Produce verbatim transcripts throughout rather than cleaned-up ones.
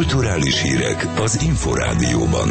Kulturális hírek az Inforádióban.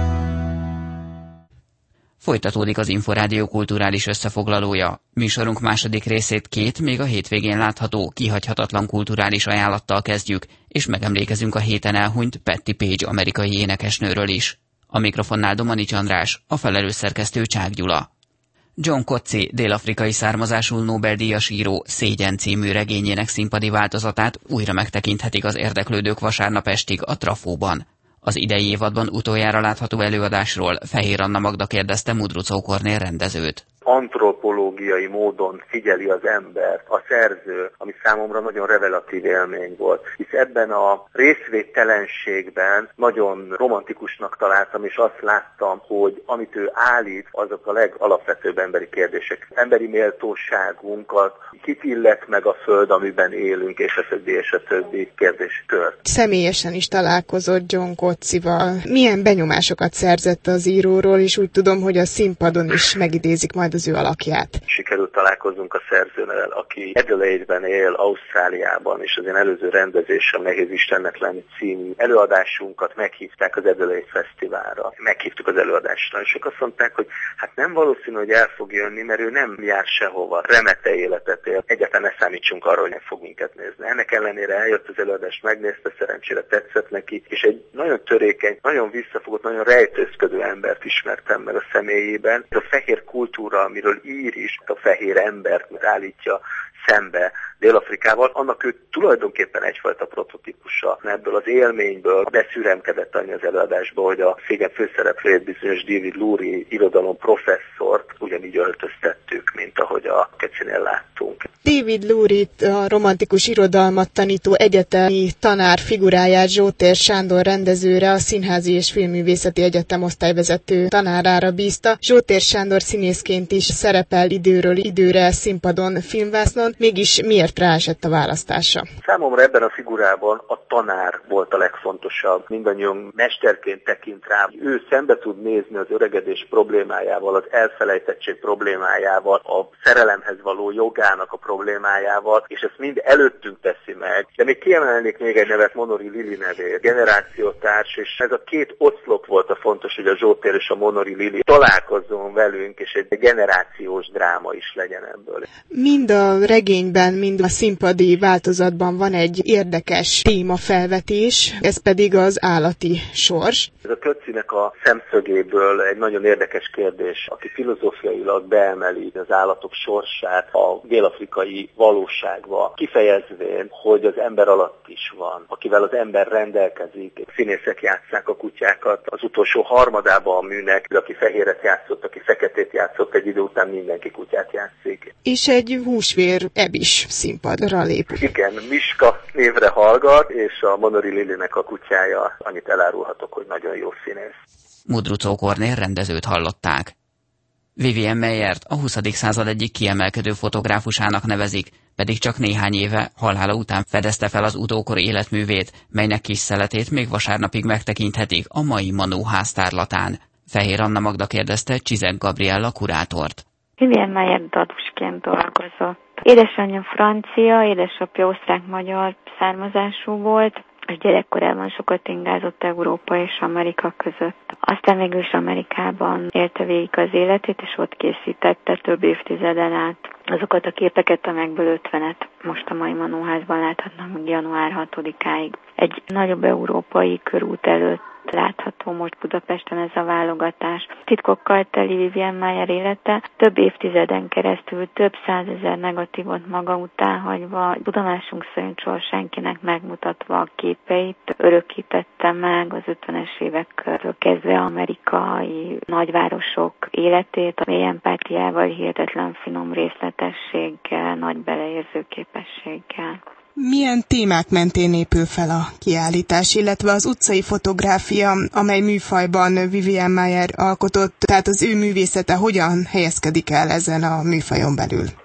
Folytatódik az Inforádió kulturális összefoglalója. Műsorunk második részét két, még a hétvégén látható, kihagyhatatlan kulturális ajánlattal kezdjük, és megemlékezünk a héten elhunyt Patti Page amerikai énekesnőről is. A mikrofonnál Domanics András, a felelős szerkesztő Csák Gyula. John Coetzee, dél-afrikai származású Nobel-díjas író Szégyen című regényének színpadi változatát újra megtekinthetik az érdeklődők vasárnap estig a Trafóban. Az idei évadban utoljára látható előadásról Fehér Anna Magda kérdezte Mudruczó Kornél rendezőt. Antropológiai módon figyeli az embert a szerző, ami számomra nagyon revelatív élmény volt. Hisz ebben a részvételenségben nagyon romantikusnak találtam, és azt láttam, hogy amit ő állít, azok a legalapvetőbb emberi kérdések. Emberi méltóságunkat, kit illet meg a föld, amiben élünk, és a többi, és a többi kérdéskört. Személyesen is találkozott John Coetzee-val. Milyen benyomásokat szerzett az íróról, és úgy tudom, hogy a színpadon is megidézik majd az ő alakját. Sikerült találkoznunk a szerzővel, aki Adelaide-ben él, Ausztráliában, és az én előző rendezésem Nehéz Istennek lenni című előadásunkat meghívták az Adelaide Fesztiválra. Meghívtuk az előadásra, és ők azt mondták, hogy hát nem valószínű, hogy el fog jönni, mert ő nem jár sehova, remete életet él. Egyáltalán ne számítsunk arra, hogy nem fog minket nézni. Ennek ellenére eljött az előadást, megnézte, szerencsére tetszett neki, és egy nagyon törékeny, nagyon visszafogott, nagyon rejtőzködő embert ismertem meg a személyében. A fehér kultúra, amiről ír is, a fehér embert állítja szembe Dél-Afrikával, annak ő tulajdonképpen egyfajta prototípusa. Ebből az élményből beszüremkedett annyi az előadásba, hogy a Szégyen főszereplőjét, bizonyos David Lurie irodalom professzort ugyanígy öltöztettük, mint ahogy a Kecsinél láttunk. David Lurie-t, a romantikus irodalmat tanító egyetemi tanár figuráját Zsótér Sándor rendezőre, a Színházi és Filmművészeti Egyetem osztályvezető tanárára bízta. Zsótér Sándor színészként is szerepel időről időre színpadon, filmvásznon, mégis miért ráesett a választása? Számomra ebben a figurában a tanár volt a legfontosabb. Mindannyian mesterként tekint rá. Ő szembe tud nézni az öregedés problémájával, az elfelejtettség problémájával, a szerelemhez való jogának a problémájával, és ezt mind előttünk teszi meg. De még kiemelnék még egy nevet, Monori Lili nevét, generációtárs, és ez a két oszlop volt a fontos, hogy a Zsótér és a Monori Lili találkozzon velünk, és egy generációs dráma is legyen ebből. Mind a regényben, mind a színpadi változatban van egy érdekes témafelvetés, ez pedig az állati sors. Ez a Coetzee-nek a szemszögéből egy nagyon érdekes kérdés, aki filozófiailag beemeli az állatok sorsát a dél-afrikai valóságba, kifejezvén, hogy az ember alatt is van, akivel az ember rendelkezik. Színészek játsszák a kutyákat. Az utolsó harmadában a műnek, aki fehéret játszott, aki feketét játszott, egy idő után mindenki kutyát játszik. És egy húsvér ebis színpadra lép. Igen, Miska névre hallgat, és a Monori Lilinek a kutyája, annyit elárulhatok, hogy nagyon jó színész. Mudruczó Kornél rendezőt hallották. Vivian Mayert a huszadik század egyik kiemelkedő fotográfusának nevezik, pedig csak néhány éve halála után fedezte fel az utókor életművét, melynek kis szeletét még vasárnapig megtekinthetik a mai Manó háztárlatán. Fehér Anna Magda kérdezte Csizek Gabriella kurátort. Vivian Mayer dadusként dolgozott. Édesanyja francia, édesapja osztrák-magyar származású volt, és gyerekkorában sokat ingázott Európa és Amerika között. Aztán végül is Amerikában élte végig az életét, és ott készítette több évtizeden át azokat a képeket, amelyekből ötvenet most a mai Manóházban láthatnak január hatodikáig. Egy nagyobb európai körút előtt látható most Budapesten ez a válogatás. Titkokkal teli Vivian Mayer élete, több évtizeden keresztül több százezer negatívot maga után hagyva, tudomásunk szerint soha senkinek megmutatva a képeit, örökítette meg az ötvenes évekről kezdve amerikai nagyvárosok életét, a mély empátiával, hihetetlen finom részletességgel, nagy beleérző képességgel. Milyen témák mentén épül fel a kiállítás, illetve az utcai fotográfia, amely műfajban Vivian Mayer alkotott, tehát az ő művészete hogyan helyezkedik el ezen a műfajon belül?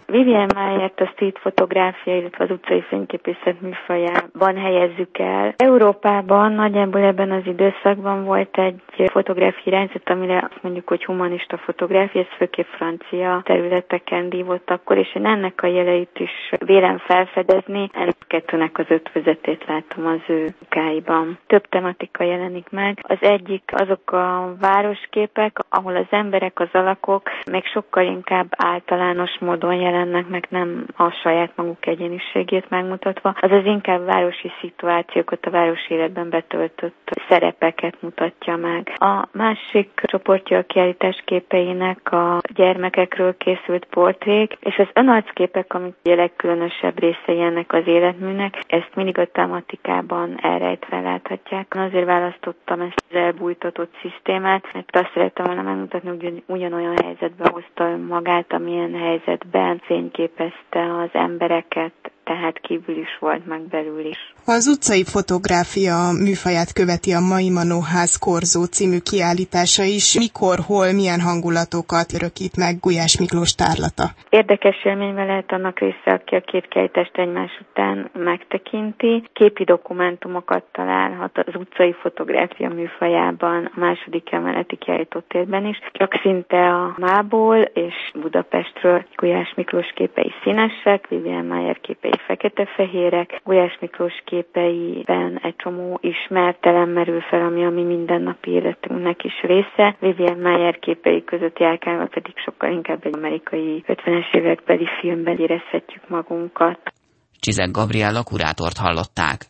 Vivian Mayert a street fotográfia, illetve az utcai fényképészet műfajában helyezzük el. Európában nagyjából ebben az időszakban volt egy fotográfiai irányzat, amire azt mondjuk, hogy humanista fotográfia, ez főképp francia területeken dívott akkor, és én ennek a jeleit is vélem felfedezni. Ennek kettőnek az ötvözetét látom az ő munkáiban. Több tematika jelenik meg. Az egyik azok a városképek, ahol az emberek, az alakok még sokkal inkább általános módon jelennek meg, nem a saját maguk egyéniségét megmutatva, azaz inkább városi szituációkat, a városi életben betöltött szerepeket mutatja meg. A másik csoportja a kiállítás képeinek a gyermekekről készült portrék, és az önarcképek, amik a legkülönösebb részei ennek az életműnek, ezt mindig a tematikában elrejtve láthatják. Azért választottam ezt az elbújtatott szisztémát, mert azt szerettem volna megmutatni, hogy ugyanolyan helyzetbe hozta önmagát, amilyen helyzetben fényképezte az embereket, tehát kívül is volt, meg belül is. Az utcai fotográfia műfaját követi a Mai Manóház Korzó című kiállítása is. Mikor, hol, milyen hangulatokat örökít meg Gulyás Miklós tárlata? Érdekes élményben lehet annak része, aki a két kiállítást egymás után megtekinti. Képi dokumentumokat találhat az utcai fotográfia műfajában, a második emeleti kiállítótérben is. Csak szinte a Mából és Budapestről Gulyás Miklós képei színesek, Vivian Mayer képei fekete-fehérek, Gulyás Miklós képeiben egy csomó ismert elem merül fel, ami a mi mindennapi életünknek is része. Vivian Mayer képei között járkálva pedig sokkal inkább egy amerikai ötvenes évekbeli filmben érezhetjük magunkat. Csizek Gabriella kurátort hallották.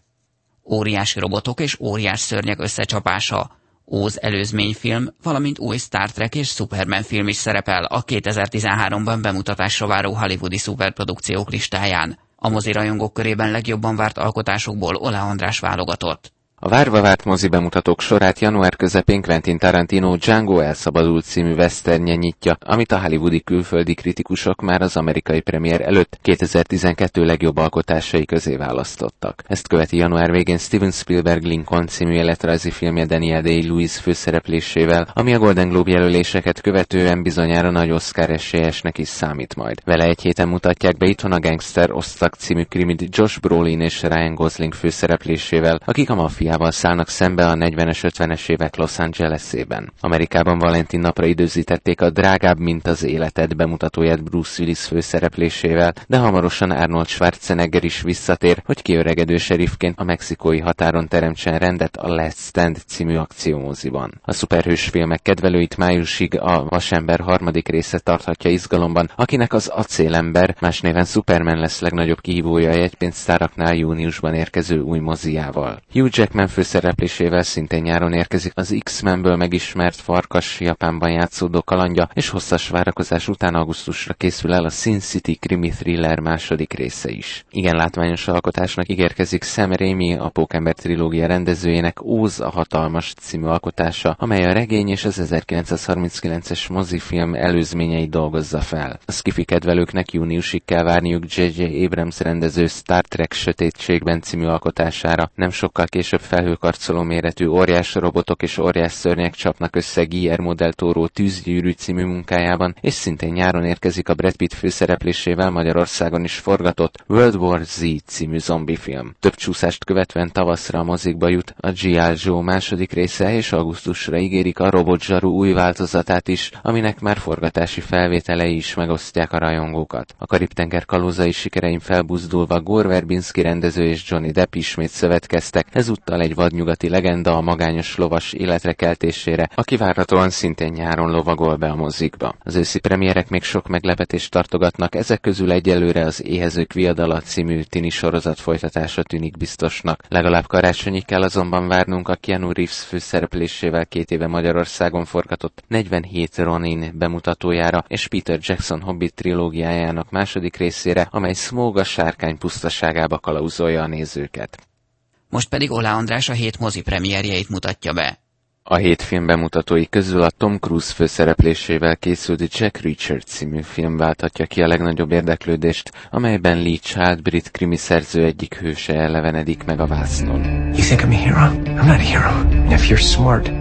Óriási robotok és óriás szörnyek összecsapása. Óz előzményfilm, valamint új Star Trek és Superman film is szerepel a kétezer-tizenháromban bemutatásra váró hollywoodi szuperprodukciók listáján. A mozirajongók körében legjobban várt alkotásokból Ola András válogatott. A várva várt mozi bemutatók sorát január közepén Quentin Tarantino Django elszabadult című westernje nyitja, amit a hollywoodi külföldi kritikusok már az amerikai premier előtt kétezer-tizenkettő legjobb alkotásai közé választottak. Ezt követi január végén Steven Spielberg Lincoln című életrajzi filmje Daniel Day-Lewis főszereplésével, ami a Golden Globe jelöléseket követően bizonyára nagy Oscar esélyesnek is számít majd. Vele egy héten mutatják be itthon a Gangster Osztag című krimit Josh Brolin és Ryan Gosling főszereplésével, akik a maffia szállnak szembe a negyvenes ötvenes évek Los Angelesében. Amerikában Valentin napra időzítették a Drágább, mint az életed bemutatóját Bruce Willis főszereplésével, de hamarosan Arnold Schwarzenegger is visszatér, hogy kiöregedő seriffként a mexikói határon teremtsen rendet a Last Stand című akciómoziban. A szuperhős filmek kedvelőit májusig a Vasember harmadik része tarthatja izgalomban, akinek az Acélember, más néven Superman lesz legnagyobb kihívója a jegypénztáraknál júniusban érkező új moziával. Hugh Jackman főszereplésével szintén nyáron érkezik az X-Menből megismert farkas Japánban játszódó kalandja, és hosszas várakozás után augusztusra készül el a Sin City krimi thriller második része is. Igen látványos alkotásnak ígérkezik Sam Raimi, a Pókember trilógia rendezőjének Óz a hatalmas című alkotása, amely a regény és az ezerkilencszázharminckilences mozifilm előzményeit dolgozza fel. A sci-fi kedvelőknek júniusig kell várniuk jé jé Abrams rendező Star Trek Sötétségben című alkotására, nem sokkal később felhőkarcoló méretű óriás robotok és óriás szörnyek csapnak össze Guillermo del Toro Tűzgyűrű című munkájában, és szintén nyáron érkezik a Brad Pitt főszereplésével Magyarországon is forgatott World War Z című zombifilm. Több csúszást követően tavaszra a mozikba jut a G I. Joe második része, és augusztusra ígérik a Robotzsaru új változatát is, aminek már forgatási felvételei is megosztják a rajongókat. A Karib-tenger kalózai sikerein felbuzdulva Gore Verbinski rendező és Johnny Depp ismét szövetkeztek, ezúttal egy vadnyugati legenda a magányos lovas életre keltésére, aki várhatóan szintén nyáron lovagol be a mozikba. Az őszi premierek még sok meglepetést tartogatnak, ezek közül egyelőre az Éhezők viadala című tini sorozat folytatása tűnik biztosnak. Legalább karácsonyig kell azonban várnunk a Keanu Reeves főszereplésével két éve Magyarországon forgatott negyvenhét Ronin bemutatójára és Peter Jackson Hobbit trilógiájának második részére, amely Smaug a sárkány pusztaságába kalauzolja a nézőket. Most pedig Ola András a hét mozi premierjeit mutatja be. A hét film bemutatói közül a Tom Cruise főszereplésével készült Jack Reacher című film válthatja ki a legnagyobb érdeklődést, amelyben Lee Child brit krimi szerző egyik hőse elevenedik meg a vásznon. You think I'm a hero? I'm not a hero. And if you're smart,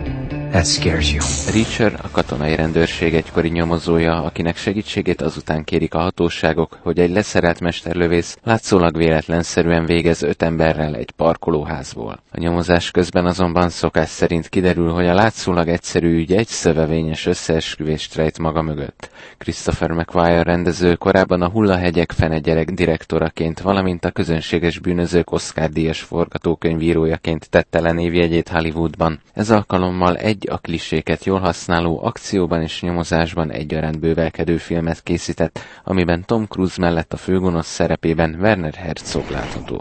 That scares you. Reacher a katonai rendőrség egykori nyomozója, akinek segítségét azután kérik a hatóságok, hogy egy leszerelt mesterlövész látszólag véletlenszerűen végez öt emberrel egy parkolóházból. A nyomozás közben azonban szokás szerint kiderül, hogy a látszólag egyszerű ügy egy szövevényes összeesküvést rejt maga mögött. Christopher McQuarrie rendező korábban a Hullahegyek fene gyerek direktoraként, valamint a Közönséges bűnözők Oscar-díjas forgatókönyvírójaként tette le névjegyét Hollywoodban. Ez alkalommal egy a kliséket jól használó, akcióban és nyomozásban egyaránt bővelkedő filmet készített, amiben Tom Cruise mellett a főgonosz szerepében Werner Herzog látható.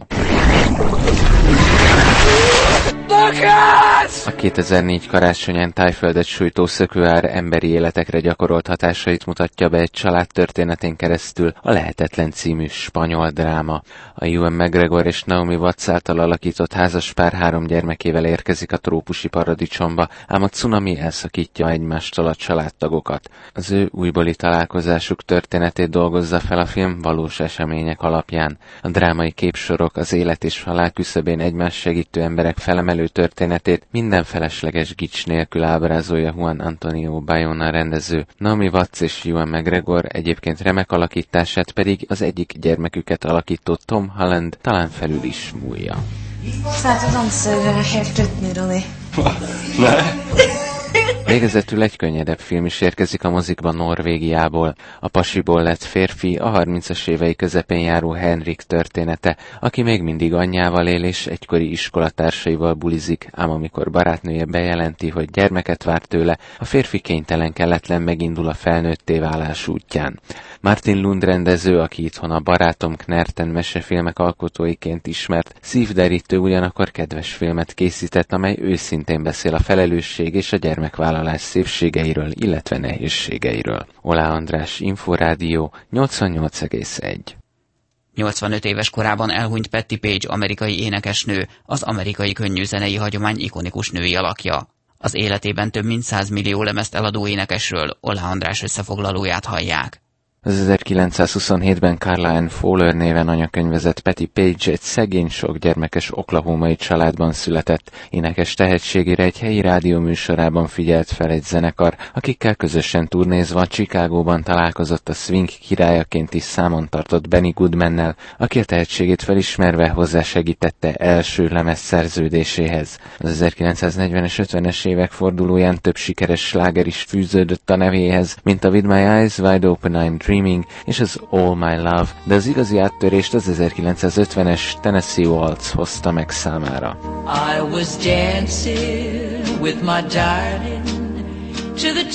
A kétezer-négy karácsonyán Tájföldet sújtó szökőár emberi életekre gyakorolt hatásait mutatja be egy család történetén keresztül a Lehetetlen című spanyol dráma. A Ewan McGregor és Naomi Watts által alakított házaspár három gyermekével érkezik a trópusi paradicsomba, ám a cunami elszakítja egymástól a családtagokat. Az ő újbóli találkozásuk történetét dolgozza fel a film valós események alapján. A drámai képsorok az élet és halál küszöbén egymást segítő emberek felemelő történetét minden felesleges gics nélkül ábrázolja Juan Antonio Bayona rendező. Naomi Watts és Ewan McGregor egyébként remek alakítását pedig az egyik gyermeküket alakító Tom Holland talán felül is múlja. Végezetül egy könnyedebb film is érkezik a mozikban Norvégiából. A pasiból lett férfi a harmincas évei közepén járó Henrik története, aki még mindig anyjával él és egykori iskolatársaival bulizik, ám amikor barátnője bejelenti, hogy gyermeket vár tőle, a férfi kénytelen kelletlen megindul a felnőtté válás útján. Martin Lund rendező, aki itthon a Barátom Knerten mesefilmek alkotóiként ismert, szívderítő, ugyanakkor kedves filmet készített, amely őszintén beszél a felelősség és a gyermekvállalás szépségeiről, illetve nehézségeiről. Olá András, Inforádió, nyolcvannyolc egész egy. nyolcvanöt éves korában elhunyt Patti Page amerikai énekesnő, az amerikai könnyűzenei hagyomány ikonikus női alakja. Az életében több mint száz millió lemezt eladó énekesről Olá András összefoglalóját hallják. Az ezerkilencszázhuszonhétben Carla Ann Fowler néven anyakönyvezett Patti Page egy szegény, sok gyermekes oklahomai családban született. Énekes tehetségére egy helyi rádió műsorában figyelt fel egy zenekar, akikkel közösen turnézva Chicagóban találkozott a swing királyaként is számon tartott Benny Goodmannel, aki a tehetségét felismerve hozzásegítette első lemez szerződéséhez. Az ezerkilencszáznegyvenes, ötvenes évek fordulóján több sikeres sláger is fűződött a nevéhez, mint a With My Eyes Wide Open I'm Dreaming és az All My Love, de az igazi áttörést az ezerkilencszázötvenes Tennessee Waltz hozta meg számára. I was dancing with my darling to the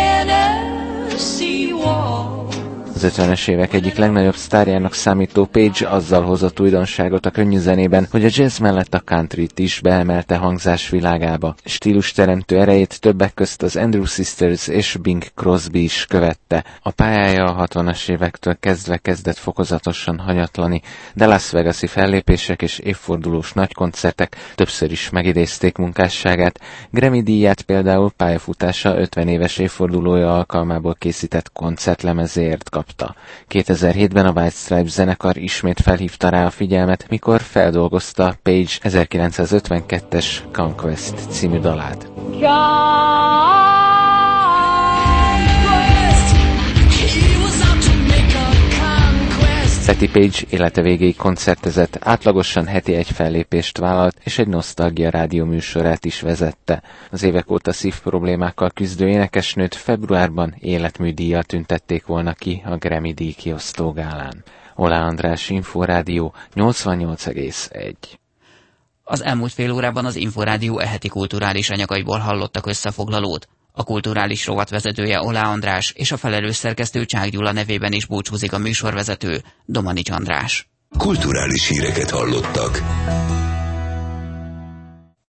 Tennessee Waltz. Az ötvenes évek egyik legnagyobb sztárjának számító Page azzal hozott újdonságot a könnyű zenében, hogy a jazz mellett a countryt is beemelte hangzás világába. Stílusteremtő erejét többek közt az Andrew Sisters és Bing Crosby is követte. A pályája a hatvanas évektől kezdve kezdett fokozatosan hanyatlani, de Las Vegas-i fellépések és évfordulós nagykoncertek többször is megidézték munkásságát. Grammy-díját például pályafutása ötven éves évfordulója alkalmából készített koncertlemezéért kapta. kétezer-hétben a White Stripes zenekar ismét felhívta rá a figyelmet, mikor feldolgozta Page ezerkilencszázötvenkettes Conquest című dalát. Patti Page élete végéig koncertezett, átlagosan heti egy fellépést vállalt, és egy nosztalgia rádió műsorát is vezette. Az évek óta szívproblémákkal küzdő énekesnőt februárban életműdíjjal tüntették volna ki a Grammy-díj kiosztó gálán. Olá András, Inforádió, nyolcvannyolc egész egy. Az elmúlt fél órában az Inforádió eheti kulturális anyagaiból hallottak összefoglalót. A kulturális rovat vezetője Olá András és a felelős szerkesztő Csák Gyula nevében is búcsúzik a műsorvezető, Domanics András. Kulturális híreket hallottak.